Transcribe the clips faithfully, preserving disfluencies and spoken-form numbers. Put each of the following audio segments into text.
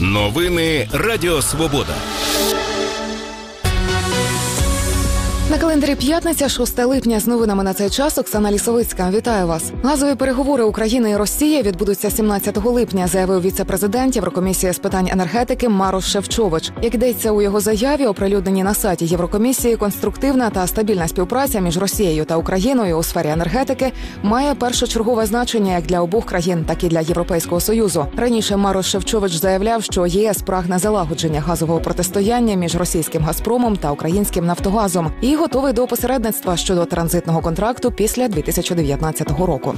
Новини Радіо Свобода. На календарі п'ятниця, шостого липня. З новинами на цей час Оксана Лісовицька. Вітаю вас. Газові переговори України і Росії відбудуться сімнадцятого липня, заявив віце-президент Єврокомісії з питань енергетики Марош Шефчович. Як йдеться у його заяві, оприлюдненій на сайті Єврокомісії, конструктивна та стабільна співпраця між Росією та Україною у сфері енергетики має першочергове значення як для обох країн, так і для Європейського Союзу. Раніше Марош Шефчович заявляв, що ЄС прагне залагодження газового протистояння між російським «Газпромом» та українським «Нафтогазом» і готовий до посередництва щодо транзитного контракту після дві тисячі дев'ятнадцятого року.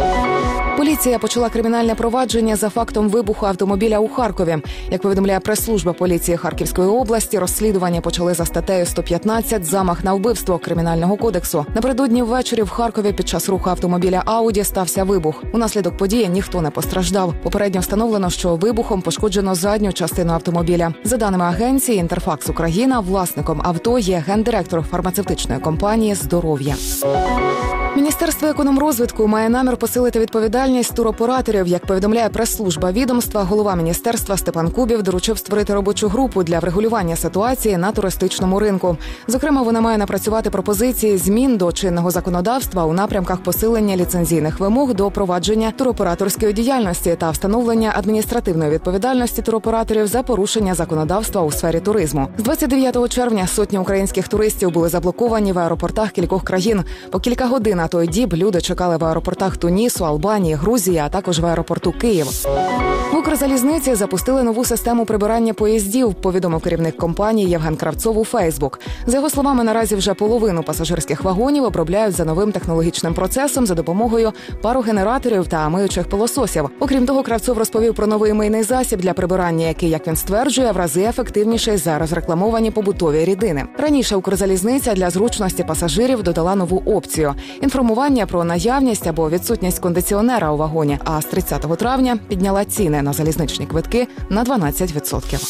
Поліція почала кримінальне провадження за фактом вибуху автомобіля у Харкові. Як повідомляє прес-служба поліції Харківської області, розслідування почали за статтею сто п'ятнадцять «Замах на вбивство» Кримінального кодексу. Напередодні ввечері в Харкові під час руху автомобіля «Ауді» стався вибух. Унаслідок події ніхто не постраждав. Попередньо встановлено, що вибухом пошкоджено задню частину автомобіля. За даними агенції «Інтерфакс Україна», власником авто є гендиректор фармацевтичної компанії «Здоров'я». Міністерство економрозвитку має намір посилити відповідальність туроператорів. Як повідомляє прес-служба відомства, голова міністерства Степан Кубів доручив створити робочу групу для врегулювання ситуації на туристичному ринку. Зокрема, вона має напрацювати пропозиції змін до чинного законодавства у напрямках посилення ліцензійних вимог до провадження туроператорської діяльності та встановлення адміністративної відповідальності туроператорів за порушення законодавства у сфері туризму. З двадцять дев'ятого червня сотні українських туристів були заблоковані в аеропортах кількох країн. По кілька годин на той діб люди чекали в аеропортах Тунісу, Албанії, Грузії, а також в аеропорту Київ. В Укрзалізниці запустили нову систему прибирання поїздів, повідомив керівник компанії Євген Кравцов у Фейсбук. За його словами, наразі вже половину пасажирських вагонів обробляють за новим технологічним процесом за допомогою парогенераторів та миючих пилососів. Окрім того, Кравцов розповів про новий мийний засіб для прибирання, який, як він стверджує, в рази ефективніший за розрекламовані побутові рідини. Раніше Укрзалізниця для зручності пасажирів додала нову опцію – інформування про наявність або відсутність кондиціонера у вагоні, а з тридцятого травня підняла ціни на залізничні квитки на дванадцять відсотків.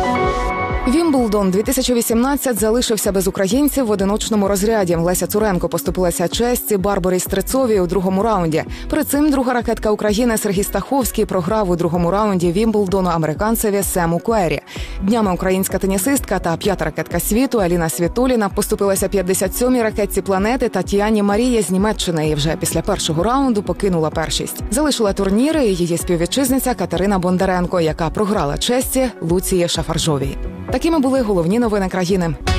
Вімблдон дві тисячі вісімнадцять залишився без українців в одиночному розряді. Леся Цуренко поступилася честі Барбарі Стрецовій у другому раунді. Перед цим друга ракетка України Сергій Стаховський програв у другому раунді Вімблдону американцеві Сему Куері. Днями українська тенісистка та п'ята ракетка світу Аліна Світоліна поступилася п'ятдесят сьомій ракетці планети Тетяні Марії з Німеччини і вже після першого раунду покинула першість. Залишила турніри і її співвітчизниця Катерина Бондаренко, яка програла честі Луції Шафаржовій. Такими були головні новини країни.